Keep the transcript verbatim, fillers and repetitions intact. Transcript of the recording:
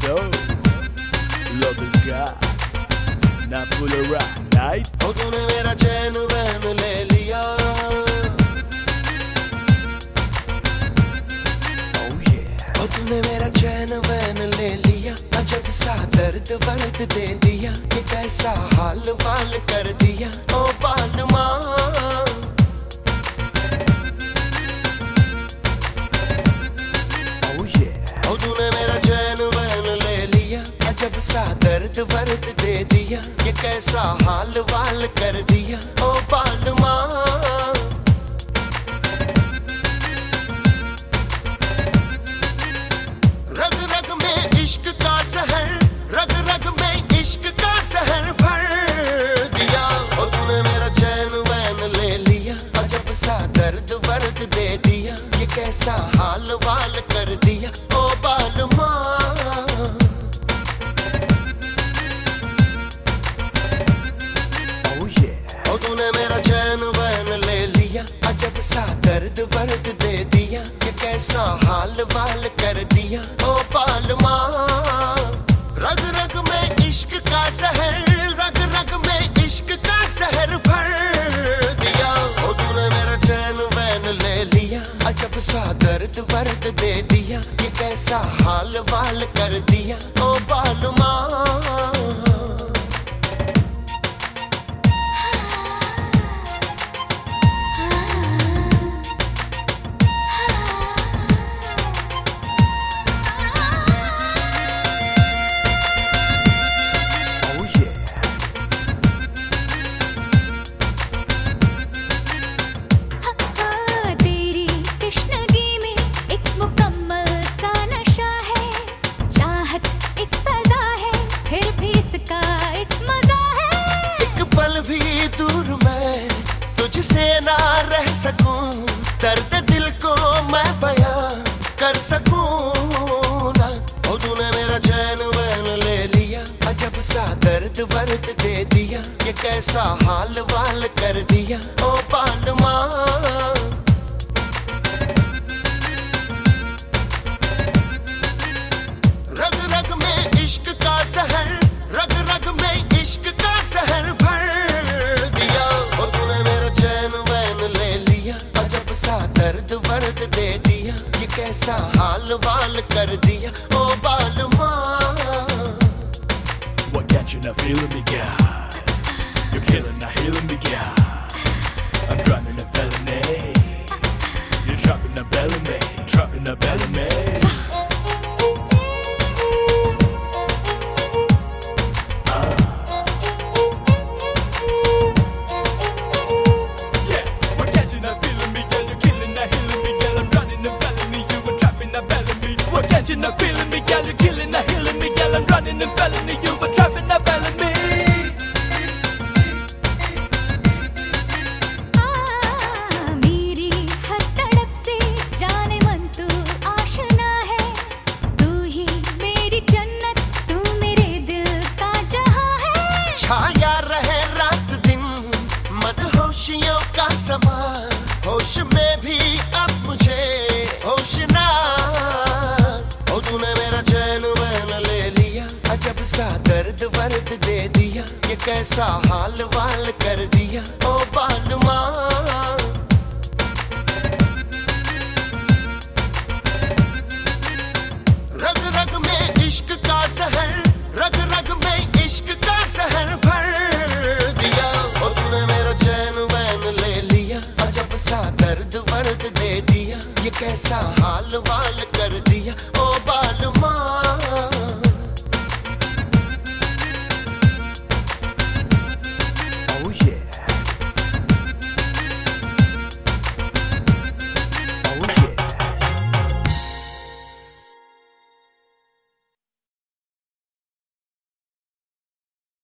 So, love is God, not full of rock, right? ओ तूने मेरा चैन van ले लिया, Oh yeah. ओ तूने मेरा चैन वैन ले लिया, अजब सा दर्द वर्द दे दिया, ये कैसा हाल वाल कर दिया, ओ बालमा। Oh yeah. ओ तूने मेरा चैन वैन ले लिया, अजब सा दर्द वर्द दे दिया, ये कैसा हाल वाल कर दिया, ओ बालमा। रग रग में इश्क का जहर, रग रग में इश्क का जहर भर दिया, ओ तूने मेरा चैन वैन ले लिया, अजब सा दर्द वर्द दे दिया, ये कैसा हाल वाल कर दिया, ओ बालमा। Oh yeah. ओ तूने मेरा चैन वैन ले लिया, अजब सा दर्द वर्द दे दिया, ये कैसा हाल वाल कर दिया, ओ बालमा। रग रग में इश्क का जहर, रग रग में इश्क का जहर भर दिया, ओ तूने मेरा चैन वैन ले लिया, अजब सा दर्द वर्द दे दिया, ये कैसा हाल वाल कर दिया, ओ बालमा। भी दूर मैं तुझसे ना रह सकूं, दर्द दिल को मैं बयां कर सकूं ना, ओ तूने मेरा चैन वैन ले लिया, अजब सा दर्द वर्द दे दिया, ये कैसा हाल वाल कर दिया, ओ बालमा। रग रग में इश्क का जहर, रग रग में इश्क का जहर भर दिया, ओ तूने मेरा चैन वैन ले लिया, अजब सा दर्द वर्द दे दिया, ये कैसा हाल वाल कर दिया, ओ बालमा। What can't you not feeling me, God? You're killing, not healing me, God. I'm drowning a felony. You're dropping the belly me, dropping the belly me. You're not feeling me, girl. You're killing, not healing me, girl. I'm running and felony. You were trapping, not belling me. मेरी हर तड़प से जाने मन तू आशना है, तू ही मेरी जन्नत, तू मेरे दिल का जहां है। छाया रहे रात दिन मदहोशियों का समा, होश में भी अब मुझे होश ना, ओ तूने मेरा चैन वैन ले लिया, अजब सा दर्द वर्द दे दिया, ये कैसा हाल वाल कर दिया, ओ बालमा। रग रग में इश्क का जहर, रग रग में इश्क का जहर भर दिया, ओ तूने मेरा चैन वैन ले लिया, अजब सा दर्द वर्द दे दिया, ये कैसा हाल वाल कर दिया,